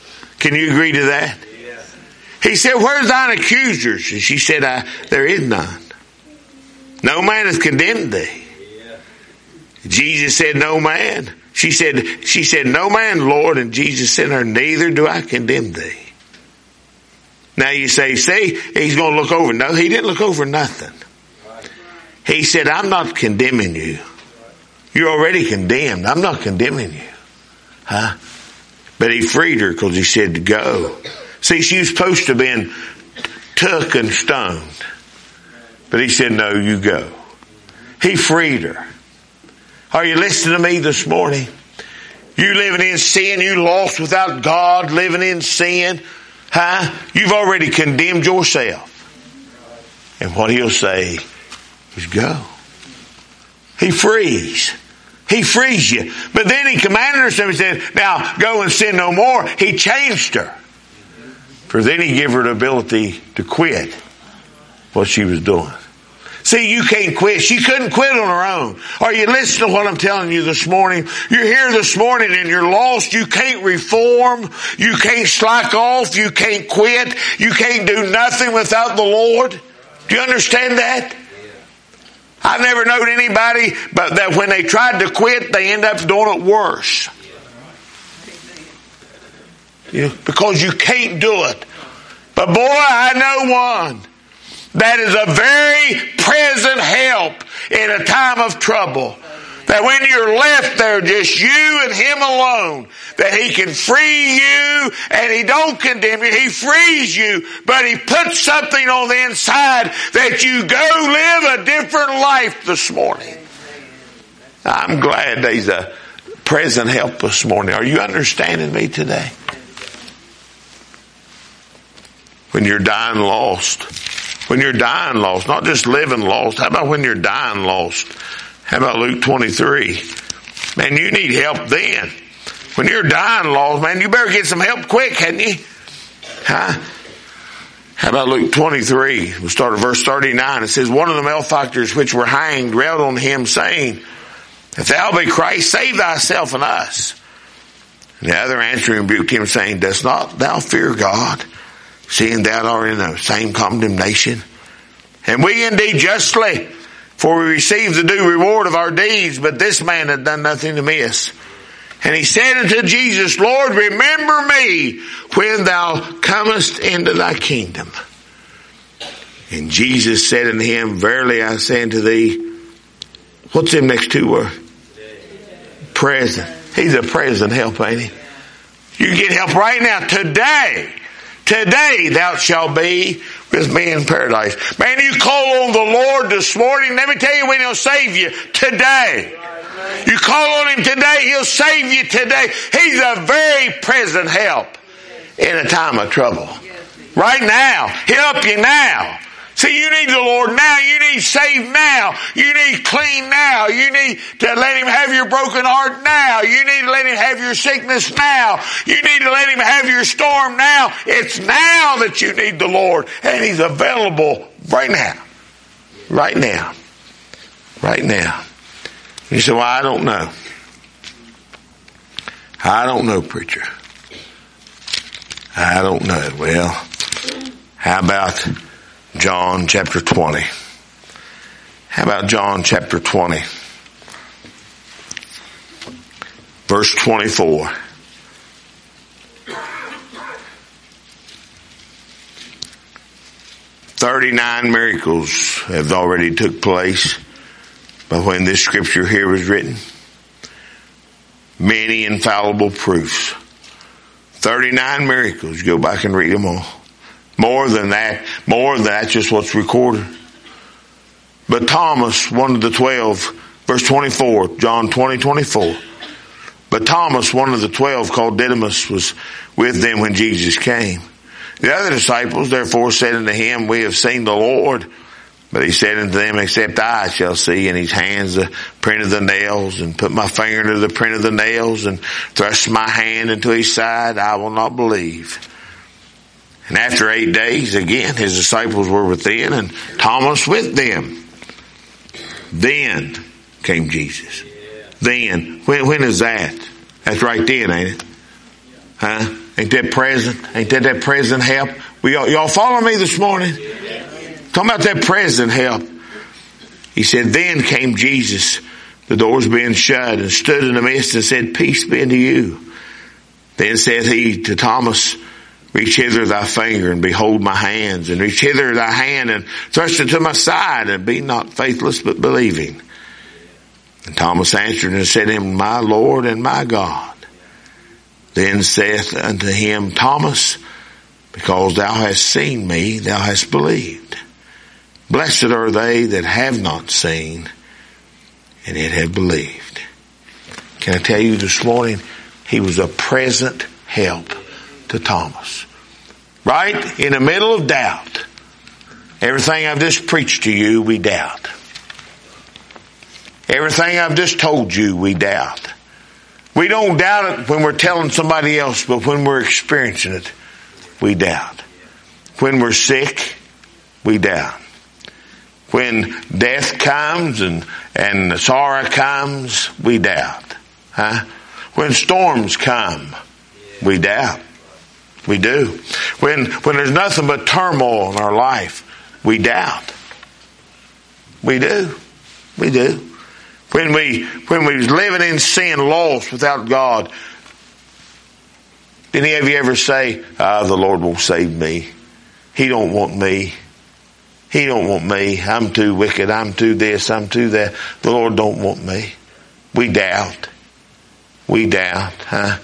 Can you agree to that? He said, where's thine accusers? And she said, I, there is none. No man hath condemned thee. Jesus said, no man. She said, she said, no man, Lord. And Jesus said to her, neither do I condemn thee. Now you say, see, he's going to look over. No, he didn't look over nothing. He said, I'm not condemning you. You're already condemned. I'm not condemning you. Huh? But he freed her because he said to go. See, she was supposed to have been took and stoned. But he said, no, you go. He freed her. Are you listening to me this morning? You living in sin, you lost without God, living in sin. Huh? You've already condemned yourself. And what he'll say is go. He frees. He frees you. But then he commanded her, so he said, now go and sin no more. He changed her. For then he gave her the ability to quit what she was doing. See, you can't quit. She couldn't quit on her own. Are you listening to what I'm telling you this morning? You're here this morning and you're lost. You can't reform. You can't slack off. You can't quit. You can't do nothing without the Lord. Do you understand that? I've never known anybody but that when they tried to quit, they end up doing it worse. Yeah, because you can't do it. But boy, I know one that is a very present help in a time of trouble. That when you're left there, just you and Him alone, that He can free you and He don't condemn you. He frees you, but He puts something on the inside that you go live a different life this morning. I'm glad there's a present help this morning. Are you understanding me today? When you're dying lost. When you're dying lost, not just living lost. How about when you're dying lost? How about Luke twenty-three? Man, you need help then. When you're dying lost, man, you better get some help quick, hadn't you? Huh? How about Luke twenty-three? We'll start at verse thirty-nine. It says, one of the malefactors which were hanged railed on him, saying, if thou be Christ, save thyself and us. And the other answering rebuked him, saying, dost not thou fear God, seeing thou art in the same condemnation? And we indeed justly, for we receive the due reward of our deeds, but this man had done nothing amiss. And he said unto Jesus, Lord, remember me when thou comest into thy kingdom. And Jesus said unto him, verily I say unto thee, what's them next two words? Present. He's a present help, ain't he? You can get help right now, today. Today thou shalt be with me in paradise. Man, you call on the Lord this morning. Let me tell you when He'll save you. Today. You call on Him today, He'll save you today. He's a very present help in a time of trouble. Right now. He'll help you now. See, you need the Lord now. You need saved now. You need clean now. You need to let Him have your broken heart now. You need to let Him have your sickness now. You need to let Him have your storm now. It's now that you need the Lord. And He's available right now. Right now. Right now. You say, well, I don't know. I don't know, preacher. I don't know. Well, how about John chapter twenty? How about John chapter twenty? Verse twenty-four. Thirty-nine miracles have already took place by when this scripture here was written. Many infallible proofs. Thirty-nine miracles. Go back and read them all. More than that, more than that, just what's recorded. But Thomas, one of the twelve, verse twenty-four, John twenty, twenty-four. But Thomas, one of the twelve, called Didymus, was with them when Jesus came. The other disciples therefore said unto him, we have seen the Lord. But he said unto them, except I shall see in his hands the print of the nails, and put my finger into the print of the nails, and thrust my hand into his side, I will not believe. And after eight days, again, his disciples were within, and Thomas with them. Then came Jesus. Then. When, when is that? That's right then, ain't it? Huh? Ain't that present? Ain't that that present help? We all, y'all follow me this morning? Talking about that present help. He said, then came Jesus, the doors being shut, and stood in the midst and said, peace be unto you. Then said he to Thomas, reach hither thy finger and behold my hands, and reach hither thy hand and thrust it to my side, and be not faithless but believing. And Thomas answered and said to him, my Lord and my God. Then saith unto him Thomas, because thou hast seen me, thou hast believed. Blessed are they that have not seen and yet have believed. Can I tell you this morning, he was a present help to Thomas. Right? In the middle of doubt. Everything I've just preached to you, we doubt. Everything I've just told you, we doubt. We don't doubt it when we're telling somebody else, but when we're experiencing it, we doubt. When we're sick, we doubt. When death comes and, and sorrow comes, we doubt. Huh? When storms come, we doubt. We do. When, when there's nothing but turmoil in our life, we doubt. We do. We do. When we, when we was living in sin, lost without God, did any of you ever say, ah, the Lord won't save me. He don't want me. He don't want me. I'm too wicked. I'm too this. I'm too that. The Lord don't want me. We doubt. We doubt, huh?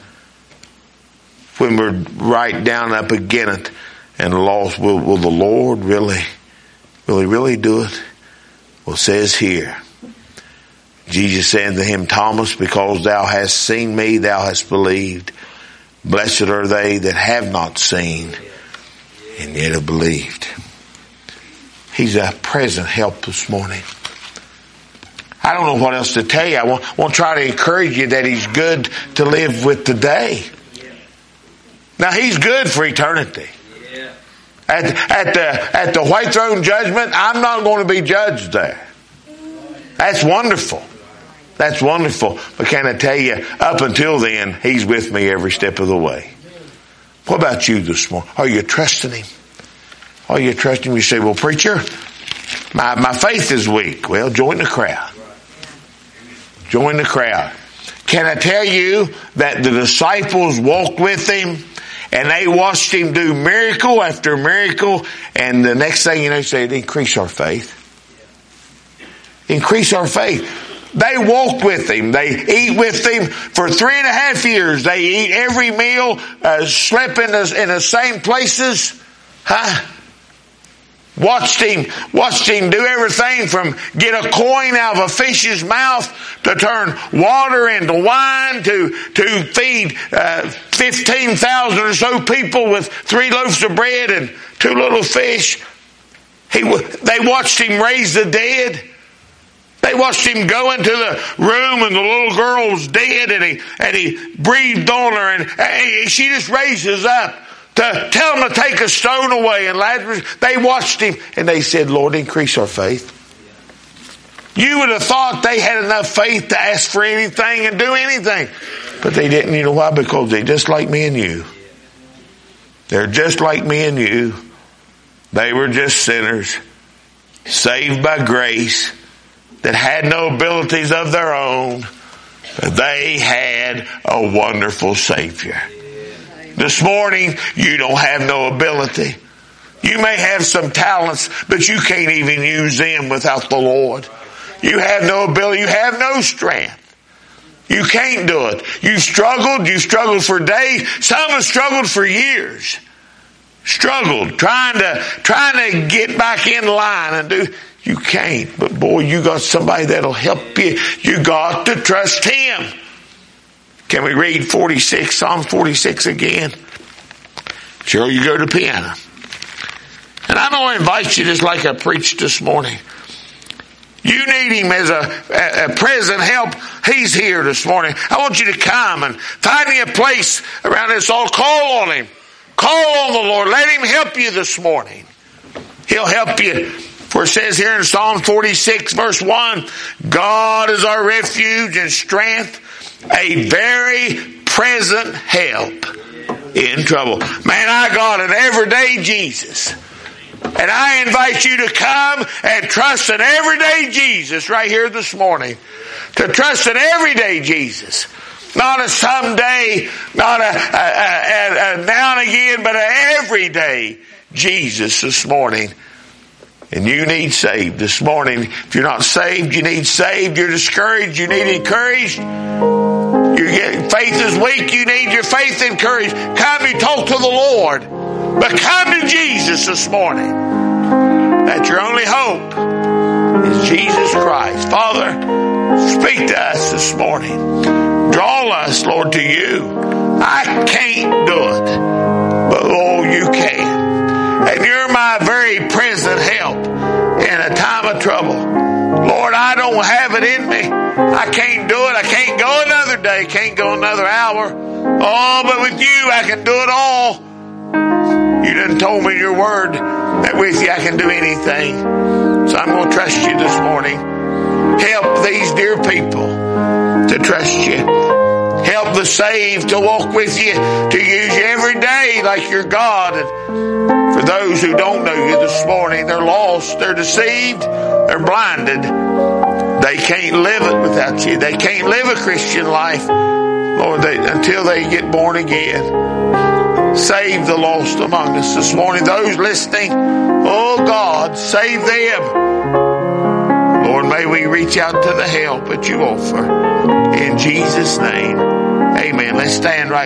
When we're right down up against it and lost, will, will the Lord really, will He really do it? Well, it says here, Jesus said to him, Thomas, because thou hast seen me, thou hast believed. Blessed are they that have not seen and yet have believed. He's a present help this morning. I don't know what else to tell you. I want, want to try to encourage you that He's good to live with today. Now, He's good for eternity. At, at the, at the white throne judgment, I'm not going to be judged there. That's wonderful. That's wonderful. But can I tell you, up until then, He's with me every step of the way. What about you this morning? Are you trusting Him? Are you trusting Him? You say, well, preacher, my, my faith is weak. Well, join the crowd. Join the crowd. Can I tell you that the disciples walked with Him and they watched Him do miracle after miracle, and the next thing you know, they said, increase our faith. Increase our faith. They walked with Him. They eat with Him for three and a half years. They eat every meal, uh, slept in the, in the same places. Huh? Watched Him, watched Him do everything from get a coin out of a fish's mouth to turn water into wine to, to feed, uh, fifteen thousand or so people with three loaves of bread and two little fish. He, they watched Him raise the dead. They watched Him go into the room and the little girl was dead, and he, and he breathed on her, and, and she just raises up to tell Him to take a stone away. And Lazarus, they watched Him and they said, Lord, increase our faith. You would have thought they had enough faith to ask for anything and do anything. But they didn't. You know why? Because they're just like me and you. They're just like me and you. They were just sinners, saved by grace, that had no abilities of their own. But they had a wonderful Savior. This morning, you don't have no ability. You may have some talents, but you can't even use them without the Lord. You have no ability. You have no strength. You can't do it. You've struggled. You've struggled for days. Some have struggled for years. Struggled, trying to, trying to get back in line and do. You can't. But boy, you got somebody that'll help you. You got to trust Him. Can we read forty-six, Psalm forty-six again? Sure, you go to piano. And I don't invite you just like I preached this morning. You need Him as a, a present help. He's here this morning. I want you to come and find me a place around this altar. Call on Him. Call on the Lord. Let Him help you this morning. He'll help you. For it says here in Psalm forty-six verse one, God is our refuge and strength, a very present help in trouble. Man, I got an everyday Jesus. And I invite you to come and trust an everyday Jesus right here this morning. To trust an everyday Jesus. Not a someday, not a, a, a, a now and again, but an everyday Jesus this morning. And you need saved this morning. If you're not saved, you need saved. You're discouraged, you need encouraged. You're getting, faith is weak, you need your faith encouraged. Come and talk to the Lord. But come to Jesus this morning. That's your only hope is Jesus Christ. Father, speak to us this morning. Draw us, Lord, to you. I can't do it, but oh, you can. And you're my very present help in a time of trouble. Lord, I don't have it in me. I can't do it. I can't go another day. Can't go another hour. Oh, but with you, I can do it all. You done told me in your word that with you I can do anything. So I'm going to trust you this morning. Help these dear people to trust you. Help the saved to walk with you, to use you every day like your God. And for those who don't know you this morning, they're lost, they're deceived, they're blinded. They can't live it without you. They can't live a Christian life, Lord, they, until they get born again. Save the lost among us this morning. Those listening, oh God, save them. Lord, may we reach out to the help that you offer. In Jesus' name, amen. Let's stand right